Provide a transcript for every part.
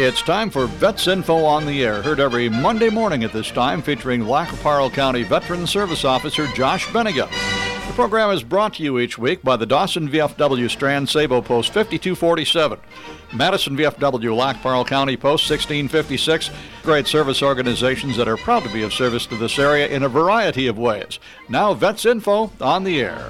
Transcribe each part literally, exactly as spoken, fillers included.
It's time for Vets Info on the Air, heard every Monday morning at this time, featuring Lac qui Parle County Veteran Service Officer Josh Benega. The program is brought to you each week by the Dawson V F W Strand Sabo Post fifty-two forty-seven, Madison V F W Lac qui Parle County Post sixteen fifty-six, great service organizations that are proud to be of service to this area in a variety of ways. Now, Vets Info on the Air.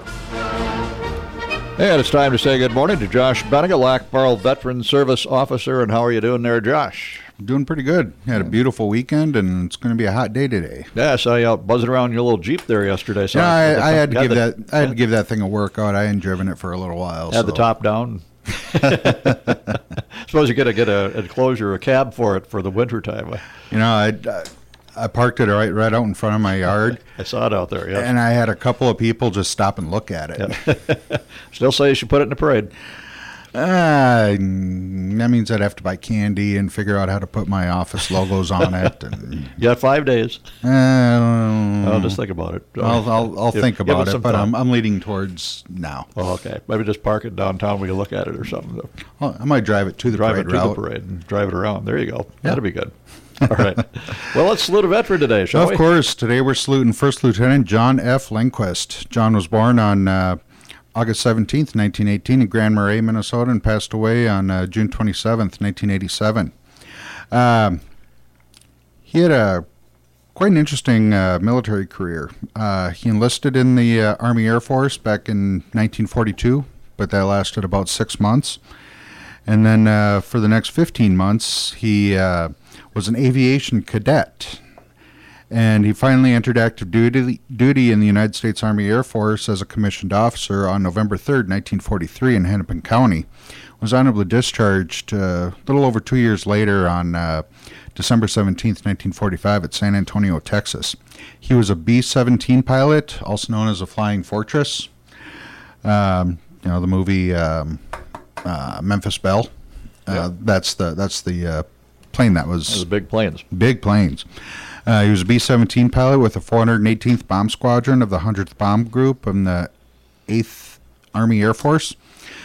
And it's time to say good morning to Josh Benega, Lac qui Parle Veteran Service Officer. And how are you doing there, Josh? Doing pretty good. Had a beautiful weekend, and it's going to be a hot day today. Yeah, I saw you out buzzing around your little Jeep there yesterday. So yeah, I, I had to give the, that. I had to give that thing a workout. I hadn't driven it for a little while. Had so. the top down. Suppose you got to get a enclosure, a cab for it for the winter time. You know, I. I I parked it right right out in front of my yard. I saw it out there, yeah. And I had a couple of people just stop and look at it. Yeah. Still say you should put it in the parade. Uh, that means I'd have to buy candy and figure out how to put my office logos on it. And, you got five days. Uh, I'll just think about it. I'll I'll, I'll give, think about it, but I'm, I'm leaning towards now. Oh, okay. Maybe just park it downtown. We can look at it or something. Well, I might drive it to the drive parade it to route. the parade and drive it around. There you go. Yeah. That'd be good. All right. Well, let's salute a veteran today, shall of we? Of course. Today we're saluting First Lieutenant John F. Lindquist. John was born on uh, August seventeenth, nineteen eighteen in Grand Marais, Minnesota, and passed away on uh, June twenty-seventh, nineteen eighty-seven. Um, he had a quite an interesting uh, military career. Uh, he enlisted in the uh, Army Air Force back in nineteen forty-two, but that lasted about six months. And then uh, for the next fifteen months, he uh, was an aviation cadet. And he finally entered active duty, duty in the United States Army Air Force as a commissioned officer on November third, nineteen forty-three in Hennepin County. Was honorably discharged uh, a little over two years later on uh, December seventeenth, nineteen forty-five at San Antonio, Texas. He was a B seventeen pilot, also known as a Flying Fortress. Um, you know, the movie... Um, Uh, Memphis Belle. Uh, yeah. That's the that's the uh, plane that was. Those big planes. Big planes. Uh, he was a B seventeen pilot with the four hundred eighteenth Bomb Squadron of the one hundredth Bomb Group in the eighth Army Air Force.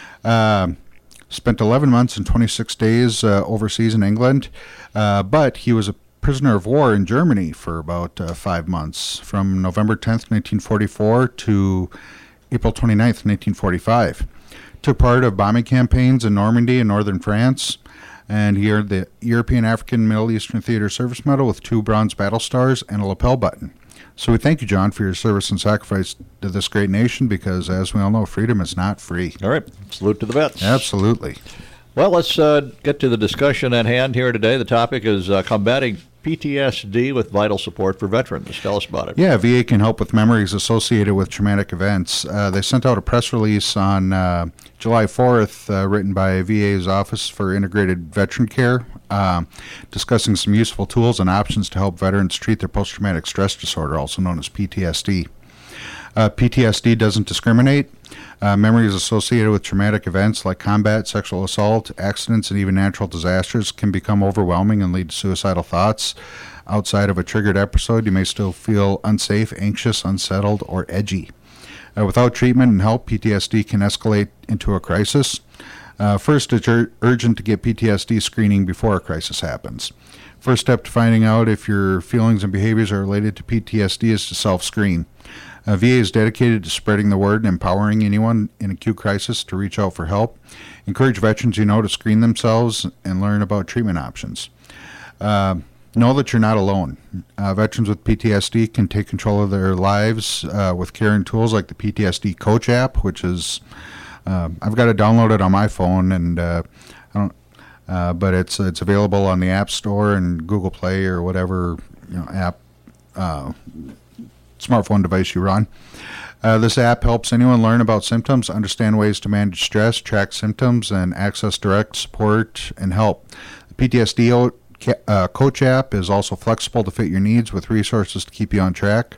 Uh, spent eleven months and twenty-six days uh, overseas in England, uh, but he was a prisoner of war in Germany for about uh, five months, from November tenth, nineteen forty-four to April twenty-ninth, nineteen forty-five. Took part of bombing campaigns in Normandy and northern France, and he earned the European, African, Middle Eastern Theater Service Medal with two bronze battle stars and a lapel button. So we thank you, John, for your service and sacrifice to this great nation, because, as we all know, freedom is not free. All right. Salute to the vets. Absolutely. Well, let's uh, get to the discussion at hand here today. The topic is uh, combating P T S D with vital support for veterans. Tell us about it. Yeah, V A can help with memories associated with traumatic events. Uh, they sent out a press release on uh, July fourth, uh, written by V A's Office for Integrated Veteran Care, uh, discussing some useful tools and options to help veterans treat their post-traumatic stress disorder, also known as P T S D. Uh, P T S D doesn't discriminate. Uh, memories associated with traumatic events like combat, sexual assault, accidents, and even natural disasters can become overwhelming and lead to suicidal thoughts. Outside of a triggered episode, you may still feel unsafe, anxious, unsettled, or edgy. Uh, without treatment and help, P T S D can escalate into a crisis. Uh, first, it's ur- urgent to get P T S D screening before a crisis happens. First step to finding out if your feelings and behaviors are related to P T S D is to self-screen. Uh, V A is dedicated to spreading the word and empowering anyone in acute crisis to reach out for help. Encourage veterans you know to screen themselves and learn about treatment options. Uh, know that you're not alone. Uh, veterans with P T S D can take control of their lives uh, with care and tools like the P T S D Coach app, which is, uh, I've got it downloaded on my phone, and uh, I don't, uh, but it's it's available on the App Store and Google Play or whatever you know app. Uh, smartphone device you run. Uh, this app helps anyone learn about symptoms, understand ways to manage stress, track symptoms, and access direct support and help. The P T S D uh, Coach app is also flexible to fit your needs with resources to keep you on track.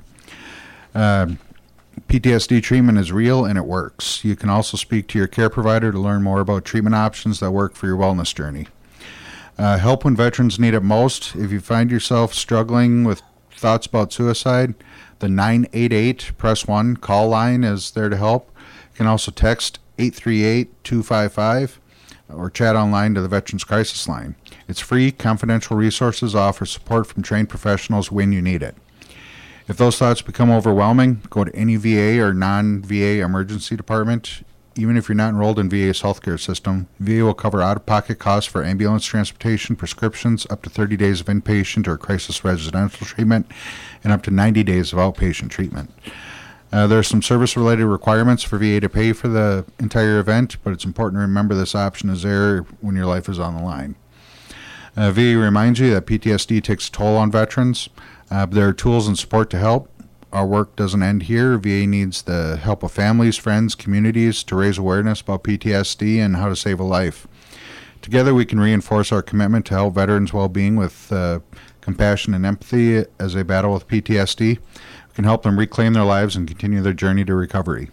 Uh, P T S D treatment is real and it works. You can also speak to your care provider to learn more about treatment options that work for your wellness journey. Uh, help when veterans need it most. If you find yourself struggling with thoughts about suicide, the nine eight eight press one call line is there to help. You can also text eight three eight, two five five. or chat online to the Veterans Crisis Line. It's free, confidential resources offer support from trained professionals when you need it. If those thoughts become overwhelming, go to any V A or non-V A emergency department. Even if you're not enrolled in V A's healthcare system, V A will cover out-of-pocket costs for ambulance transportation, prescriptions, up to thirty days of inpatient or crisis residential treatment, and up to ninety days of outpatient treatment. Uh, there are some service-related requirements for V A to pay for the entire event, but it's important to remember this option is there when your life is on the line. Uh, V A reminds you that P T S D takes a toll on veterans, uh, but there are tools and support to help. Our work doesn't end here. V A needs the help of families, friends, communities to raise awareness about P T S D and how to save a life. Together we can reinforce our commitment to help veterans' well-being with uh, compassion and empathy as they battle with P T S D. We can help them reclaim their lives and continue their journey to recovery.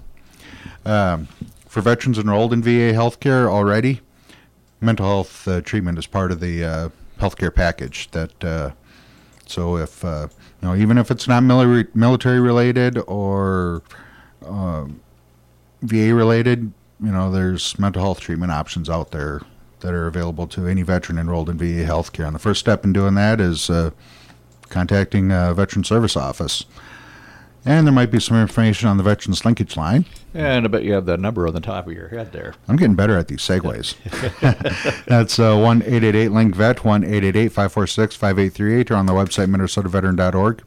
Um, for veterans enrolled in V A healthcare already, mental health uh, treatment is part of the uh, healthcare package. That uh, so if uh, you know, even if it's not mili- military related or uh, V A related, you know, there's mental health treatment options out there that are available to any veteran enrolled in V A healthcare. And the first step in doing that is uh, contacting a veteran service office. And there might be some information on the Veterans Linkage Line. And I bet you have that number on the top of your head there. I'm getting better at these segues. That's uh, one eight eight eight link vet, one eight eight eight, five four six, five eight three eight, or on the website minnesota veteran dot org.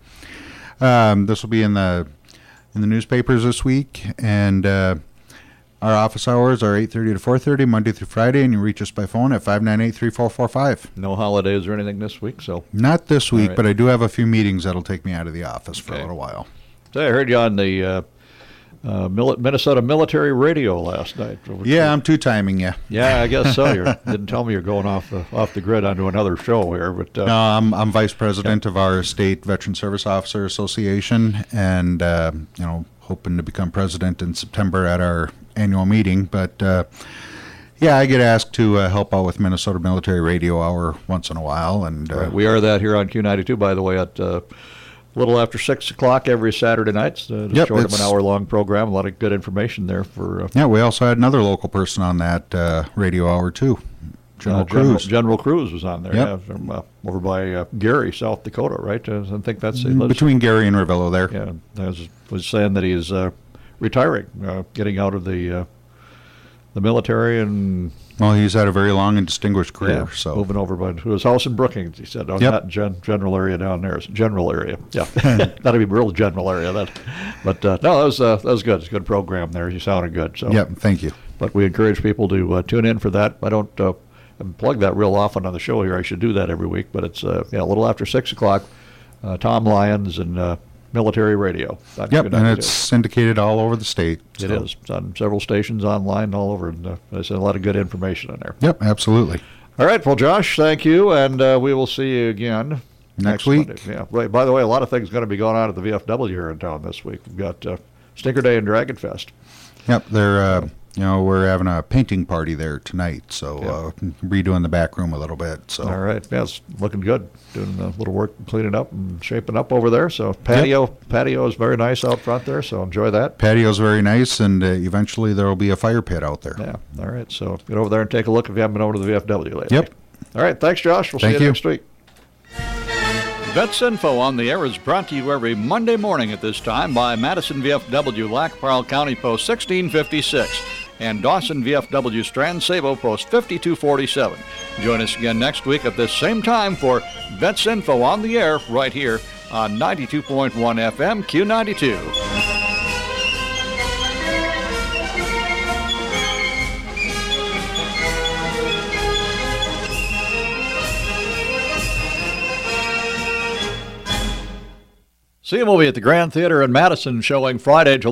Um, this will be in the in the newspapers this week, and uh, our office hours are eight thirty to four thirty, Monday through Friday, and you reach us by phone at five nine eight, three four four five. No holidays or anything this week, so? Not this week, right. But I do have a few meetings that'll take me out of the office for Okay. a little while. So I heard you on the uh, uh, Mil- Minnesota Military Radio last night. Yeah, I'm two-timing you. Yeah, I guess so. You didn't tell me you're going off the off the grid onto another show here, but uh, No, I'm I'm vice president of our state Veteran Service Officer Association, and uh, you know, hoping to become president in September at our annual meeting. But uh, yeah, I get asked to uh, help out with Minnesota Military Radio Hour once in a while, and uh, right, we are that here on Q ninety-two, by the way, at uh, a little after six o'clock every Saturday night. It's a Yep, short of it's- an hour-long program. A lot of good information there for uh, yeah, we also had another local person on that uh, radio hour too, General uh, General, Cruz. General Cruz was on there, Yep. yeah, from uh, over by uh, Gary, South Dakota, right? Uh, I think that's he lives- Between Gary and Ravello there. Yeah, I was, was saying that he's uh, retiring, uh, getting out of the uh, the military and Well, he's had a very long and distinguished career. yeah, so moving over by to his house in Brookings. He said, "Oh, Yep. not gen- general area down there, it's general area." Yeah, that'd be real general area. That, but uh, no, that was uh, that was good. It's a good program there. You sounded good. So Yep, thank you. But we encourage people to uh, tune in for that. I don't uh, plug that real often on the show here. I should do that every week. But it's uh, yeah, a little after six o'clock. Uh, Tom Lyons and uh, Military Radio. on Yep, Q and ninety-two. it's syndicated all over the state. It so- is. It's on several stations online all over. And uh, there's a lot of good information in there. Yep, absolutely. All right. Well, Josh, thank you. And uh, we will see you again Next week. Monday. Yeah. Right. By the way, a lot of things going to be going on at the V F W here in town this week. We've got uh, Stinker Day and Dragon Fest. Yep, they're uh, you know, we're having a painting party there tonight, so Yeah. uh, redoing the back room a little bit. So All right. Yeah, it's looking good. Doing a little work cleaning up and shaping up over there. So patio patio is very nice out front there. So enjoy that. patio's very nice, and uh, eventually there will be a fire pit out there. Yeah. All right. So get over there and take a look if you haven't been over to the V F W lately. Yep. All right. Thanks, Josh. We'll Thank see you, you. next week. Vets Info on the Air is brought to you every Monday morning at this time by Madison V F W, Lac-Parle County Post sixteen fifty-six, and Dawson V F W Strand Sabo Post fifty-two forty-seven. Join us again next week at this same time for Vets Info on the Air right here on ninety-two point one F M Q ninety-two. See a movie at the Grand Theater in Madison showing Friday, July